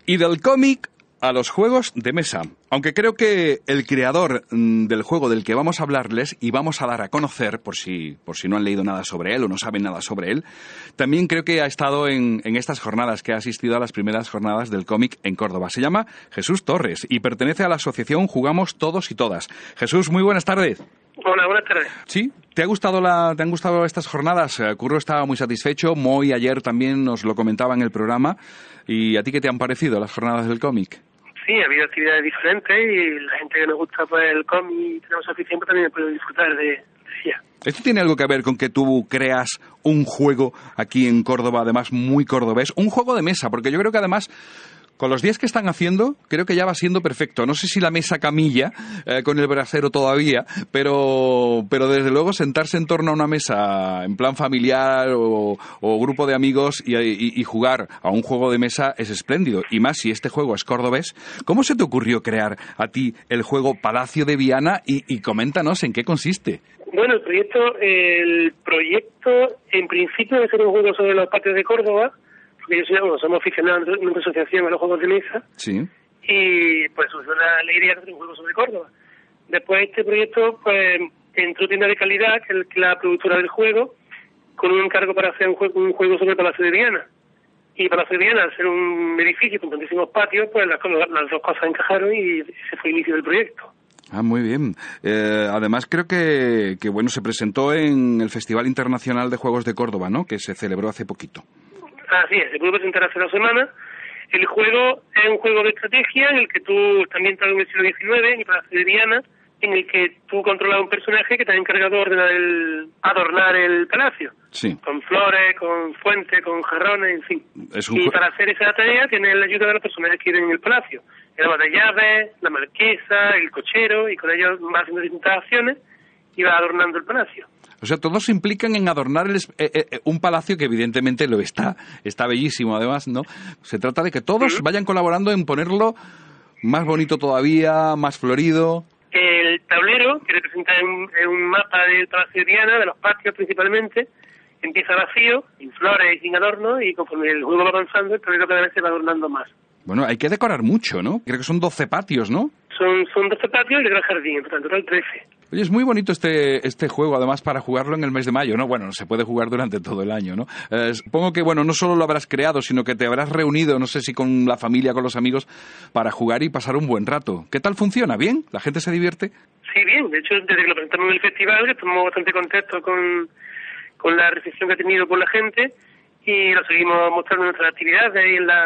Y del cómic a los juegos de mesa. Aunque creo que el creador del juego del que vamos a hablarles y vamos a dar a conocer, por si no han leído nada sobre él o no saben nada sobre él, también creo que ha estado en estas jornadas, que ha asistido a las primeras jornadas del cómic en Córdoba. Se llama Jesús Torres y pertenece a la asociación Jugamos Todos y Todas. Jesús, muy buenas tardes. Hola, buenas tardes. ¿Sí? ¿Te han gustado estas jornadas? Curro estaba muy satisfecho, Moy ayer también nos lo comentaba en el programa. ¿Y a ti qué te han parecido las jornadas del cómic? Sí, ha habido actividades diferentes y la gente que nos gusta pues, el cómic y tenemos afición pues, también puede disfrutar de ella. ¿Esto tiene algo que ver con que tú creas un juego aquí en Córdoba, además muy cordobés? Un juego de mesa, porque yo creo que además, con los días que están haciendo, creo que ya va siendo perfecto. No sé si la mesa camilla con el brasero todavía, pero desde luego sentarse en torno a una mesa en plan familiar o grupo de amigos y jugar a un juego de mesa es espléndido. Y más si este juego es cordobés. ¿Cómo se te ocurrió crear a ti el juego Palacio de Viana? Y coméntanos en qué consiste. Bueno, el proyecto en principio debe ser un juego sobre los patios de Córdoba. Porque somos aficionados en nuestra asociación a los juegos de mesa. Sí. Y pues surgió la idea de hacer un juego sobre Córdoba. Después este proyecto pues entró Tienda de Calidad, que es la productora del juego, con un encargo para hacer un juego sobre Palacio de Viana. Y Palacio de Viana, al ser un edificio con tantísimos patios, pues las dos cosas encajaron y ese fue el inicio del proyecto. Ah, muy bien. Además creo que bueno, se presentó en el Festival Internacional de Juegos de Córdoba, ¿no? Que se celebró hace poquito. Así es, se pudo presentar hace 2 semanas. El juego es un juego de estrategia en el que tú también estás en el siglo XIX, y Palacio de Viana, en el que tú controlas un personaje que está encargado de adornar el palacio. Sí. Con flores, con fuentes, con jarrones, en fin. Para hacer esa tarea tienes la ayuda de los personajes que viven en el palacio. El ama de llaves, la marquesa, el cochero, y con ellos vas haciendo distintas acciones y vas adornando el palacio. O sea, todos se implican en adornar un palacio que evidentemente lo está bellísimo además, ¿no? Se trata de que todos vayan colaborando en ponerlo más bonito todavía, más florido. El tablero, que representa un mapa del Palacio de Viana, de los patios principalmente, empieza vacío, sin flores y sin adorno, y conforme el juego va avanzando, el tablero cada vez se va adornando más. Bueno, hay que decorar mucho, ¿no? Creo que son 12 patios, ¿no? Son 12 patios y el gran jardín, en total 13. Oye, es muy bonito este juego, además, para jugarlo en el mes de mayo, ¿no? Bueno, se puede jugar durante todo el año, ¿no? Supongo que, bueno, no solo lo habrás creado, sino que te habrás reunido, no sé si con la familia, con los amigos, para jugar y pasar un buen rato. ¿Qué tal funciona? ¿Bien? ¿La gente se divierte? Sí, bien. De hecho, desde que lo presentamos en el festival, estamos bastante contentos con la recepción que ha tenido por la gente, y lo seguimos mostrando en nuestras actividades ahí en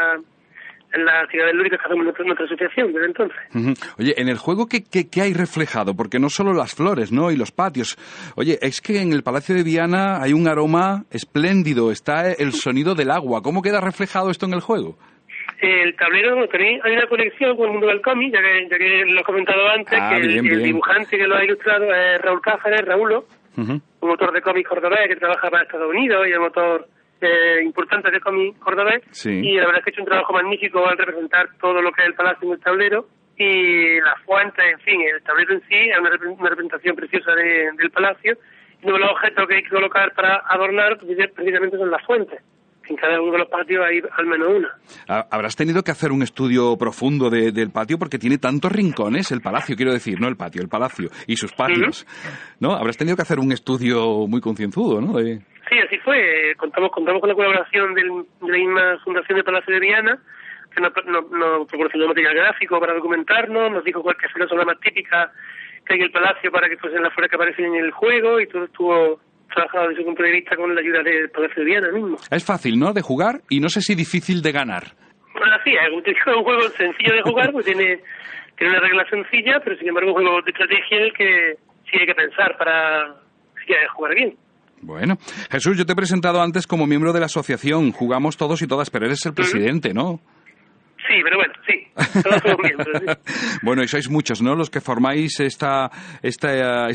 las actividades lúdicas que hacemos nuestra asociación desde entonces. Uh-huh. Oye, en el juego, ¿qué hay reflejado? Porque no solo las flores, ¿no? Y los patios. Oye, es que en el Palacio de Viana hay un aroma espléndido, está el sonido del agua. ¿Cómo queda reflejado esto en el juego? El tablero, hay una conexión con el mundo del cómic, ya que lo he comentado antes, el dibujante que lo ha ilustrado es Raúl Cáceres, Raúlo, un autor de cómic cordobés que trabaja para Estados Unidos y es un autor importante de cómic cordobés, sí. Y la verdad es que ha hecho un trabajo magnífico al representar todo lo que es el palacio en el tablero y las fuentes, en fin, el tablero en sí es una representación preciosa del palacio, y uno de los objetos que hay que colocar para adornar precisamente son las fuentes. En cada uno de los patios hay al menos una. Habrás tenido que hacer un estudio profundo del patio porque tiene tantos rincones, el palacio, quiero decir, no el patio, el palacio y sus patios, ¿no? Habrás tenido que hacer un estudio muy concienzudo, ¿no? Sí, así fue. Contamos con la colaboración de la misma Fundación de Palacio de Viana, que nos proporcionó material gráfico para documentarnos, nos dijo cuáles son las obras más típicas que hay en el palacio para que fuesen las flores que aparecen en el juego, y todo estuvo trabajado desde su punto de vista con la ayuda del Palacio de Viana mismo. Es fácil, ¿no?, de jugar, y no sé si difícil de ganar. Bueno, sí, es un juego sencillo de jugar, pues tiene una regla sencilla, pero sin embargo un juego de estrategia en el que sí hay que pensar para jugar bien. Bueno, Jesús, yo te he presentado antes como miembro de la asociación Jugamos Todos y Todas, pero eres el presidente, ¿no? Sí, pero bueno, sí, todos somos miembros. ¿Sí? Bueno, y sois muchos, ¿no?, los que formáis esta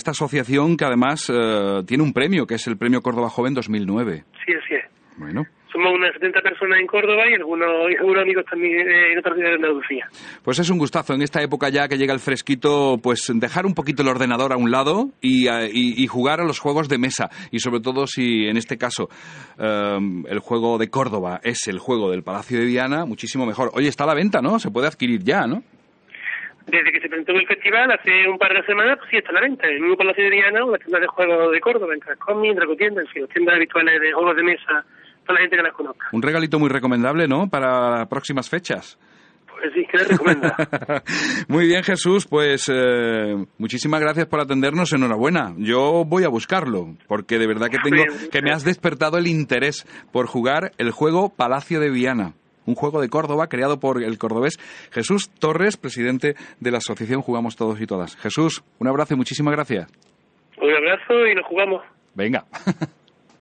asociación que además tiene un premio, que es el Premio Córdoba Joven 2009. Sí, así es. Bueno. somos unas 70 personas en Córdoba y algunos amigos también en otras ciudades de Andalucía. Pues es un gustazo en esta época ya que llega el fresquito, pues dejar un poquito el ordenador a un lado y jugar a los juegos de mesa. Y sobre todo si en este caso el juego de Córdoba es el juego del Palacio de Viana, muchísimo mejor. Oye, está a la venta, ¿no? Se puede adquirir ya, ¿no? Desde que se presentó el festival, hace un par de semanas, pues sí está a la venta. En el mismo Palacio de Viana, una tienda de juegos de Córdoba, en Trascomi, en Dracotienda, en fin, tiendas habituales de juegos de mesa para la gente que las conozca. Un regalito muy recomendable, ¿no?, para próximas fechas. Pues sí, que les recomienda. Muy bien, Jesús, pues muchísimas gracias por atendernos, enhorabuena. Yo voy a buscarlo, porque de verdad que me has despertado el interés por jugar el juego Palacio de Viana. Un juego de Córdoba creado por el cordobés Jesús Torres, presidente de la asociación Jugamos Todos y Todas. Jesús, un abrazo y muchísimas gracias. Un abrazo y nos jugamos. Venga.